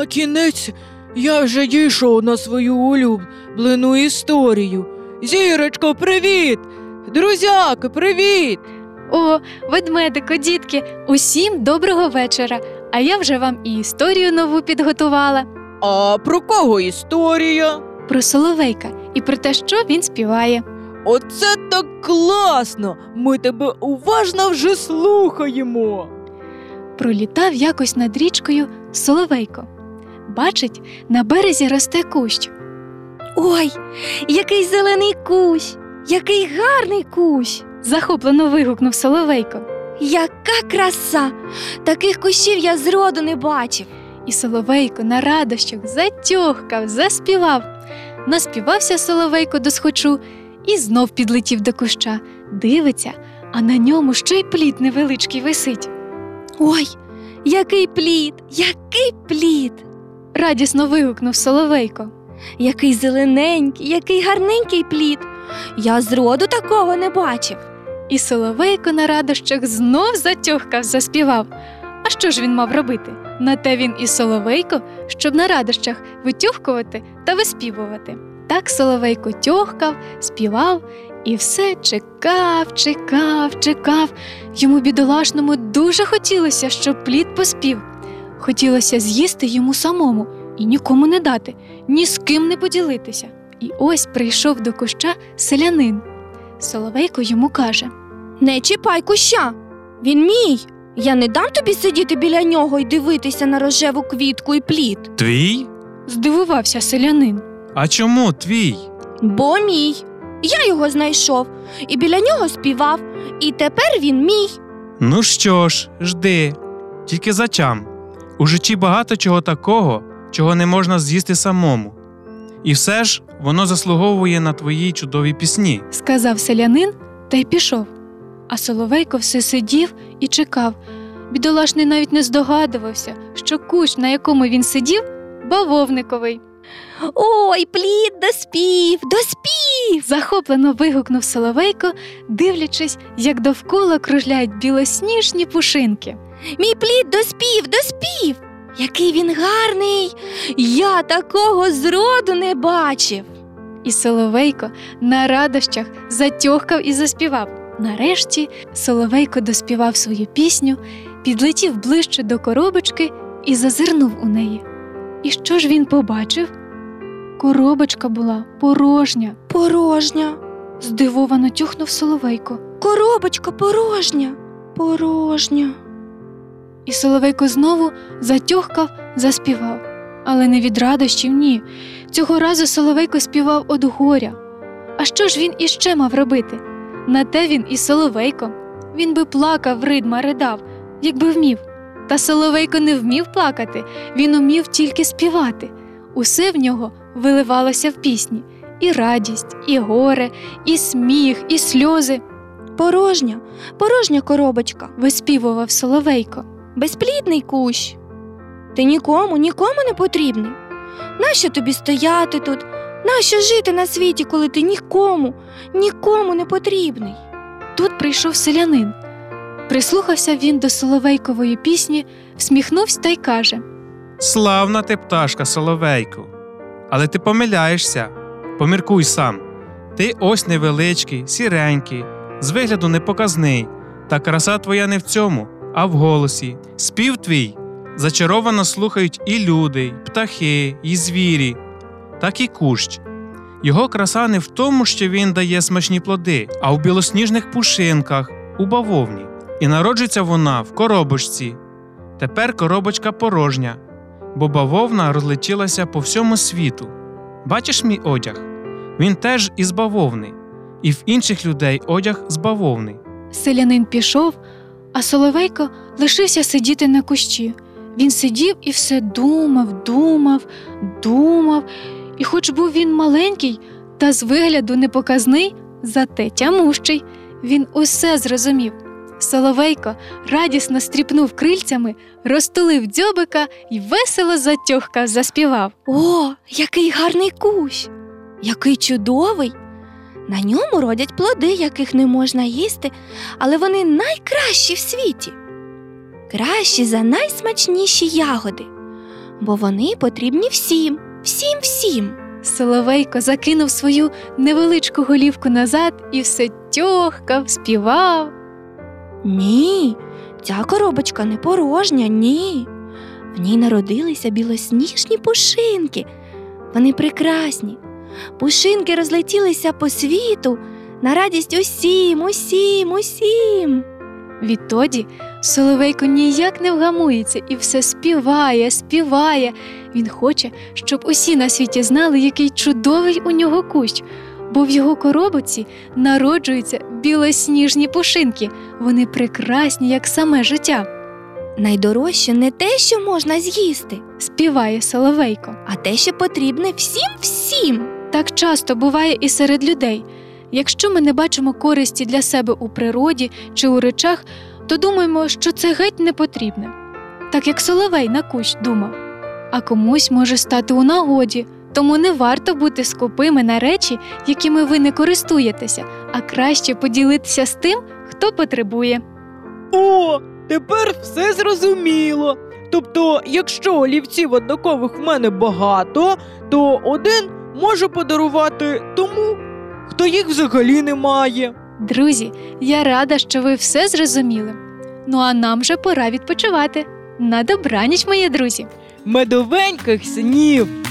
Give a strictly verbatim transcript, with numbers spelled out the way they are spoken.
на кінець я вже дійшов на свою улюблену історію. Зірочко, привіт! Друзяки, привіт! О, ведмедико, дітки, усім доброго вечора. А я вже вам і історію нову підготувала. А про кого історія? Про Соловейка і про те, що він співає. Оце так класно! Ми тебе уважно вже слухаємо. Пролітав якось над річкою Соловейко. Бачить, на березі росте кущ. Ой, який зелений кущ! Який гарний кущ! Захоплено вигукнув Соловейко. Яка краса! Таких кущів я зроду не бачив. І Соловейко на радощах затьохкав, заспівав. Наспівався Соловейко до схочу і знов підлетів до куща. Дивиться, а на ньому ще й плід невеличкий висить. Ой, який плід! Який плід! Радісно вигукнув Соловейко. Який зелененький, який гарненький плід! Я зроду такого не бачив. І Соловейко на радощах знов затьохкав, заспівав. А що ж він мав робити? На те він і Соловейко, щоб на радощах витьохкувати та виспівувати. Так Соловейко тьохкав, співав і все чекав, чекав, чекав. Йому бідолашному дуже хотілося, щоб плід поспів. Хотілося з'їсти йому самому і нікому не дати, ні з ким не поділитися. І ось прийшов до куща селянин. Соловейко йому каже: Не чіпай куща, він мій. Я не дам тобі сидіти біля нього і дивитися на рожеву квітку і плід. Твій? Здивувався селянин. А чому твій? Бо мій. Я його знайшов і біля нього співав, і тепер він мій. Ну що ж, жди. Тільки затям. У житті багато чого такого, чого не можна з'їсти самому. І все ж воно заслуговує на твої чудові пісні. Сказав селянин та й пішов. А Соловейко все сидів і чекав. Бідолашний навіть не здогадувався, що кущ, на якому він сидів, бавовниковий. Ой, плід доспів, доспів! Захоплено вигукнув Соловейко, дивлячись, як довкола кружляють білосніжні пушинки. Мій плід доспів, доспів! Який він гарний! Я такого зроду не бачив. І Соловейко на радощах затьохкав і заспівав. Нарешті Соловейко доспівав свою пісню, підлетів ближче до коробочки і зазирнув у неї. І що ж він побачив? Коробочка була порожня. Порожня. Здивовано тюхнув Соловейко. Коробочка порожня, порожня. І Соловейко знову затьохкав, заспівав. Але не від радощів, ні. Цього разу Соловейко співав од горя. А що ж він іще мав робити? На те він і Соловейко. Він би плакав, ридма ридав, якби вмів. Та Соловейко не вмів плакати, він умів тільки співати. Усе в нього виливалося в пісні. І радість, і горе, і сміх, і сльози. Порожня, порожня коробочка, виспівував Соловейко. Безплідний кущ. Ти нікому, нікому не потрібний. Нащо тобі стояти тут? Нащо жити на світі, коли ти нікому, нікому не потрібний? Тут прийшов селянин. Прислухався він до Соловейкової пісні, всміхнувся та й каже: Славна ти пташка, Соловейко. Але ти помиляєшся. Поміркуй сам. Ти ось невеличкий, сіренький, з вигляду непоказний. Та краса твоя не в цьому, а в голосі. Спів твій зачаровано слухають і люди, і птахи, і звірі, так і кущ. Його краса не в тому, що він дає смачні плоди, а в білосніжних пушинках, у бавовні. І народжується вона в коробочці. Тепер коробочка порожня, бо бавовна розлетілася по всьому світу. Бачиш мій одяг? Він теж із бавовни, і в інших людей одяг з бавовни. Селянин пішов, а Соловейко лишився сидіти на кущі. Він сидів і все думав, думав, думав. І хоч був він маленький та з вигляду непоказний, зате тямущий, він усе зрозумів. Соловейко радісно стріпнув крильцями, розтулив дзьобика і весело затьохкав, заспівав. О, який гарний кущ! Який чудовий! На ньому родять плоди, яких не можна їсти, але вони найкращі в світі. Кращі за найсмачніші ягоди. бо вони потрібні всім, всім-всім. Соловейко закинув свою невеличку голівку назад і все тьохкав, співав. Ні, ця коробочка не порожня, ні. В ній народилися білосніжні пушинки. Вони прекрасні. Пушинки розлетілися по світу на радість усім, усім, усім. Відтоді Соловейко ніяк не вгамується і все співає, співає. Він хоче, щоб усі на світі знали, який чудовий у нього кущ, бо в його коробочці народжуються білосніжні пушинки. Вони прекрасні, як саме життя. Найдорожче не те, що можна з'їсти, Співає Соловейко. а те, що потрібне всім-всім. Так часто буває і серед людей. Якщо ми не бачимо користі для себе у природі чи у речах, то думаємо, що це геть не потрібне. Так як Соловей на кущ думав. А комусь може стати у нагоді, тому не варто бути скупими на речі, якими ви не користуєтеся, а краще поділитися з тим, хто потребує. О, тепер все зрозуміло. Тобто, якщо олівців однакових в мене багато, то один можу подарувати тому, хто їх взагалі не має. Друзі, я рада, що ви все зрозуміли. Ну а нам вже пора відпочивати. На добраніч, мої друзі! Медовеньких снів!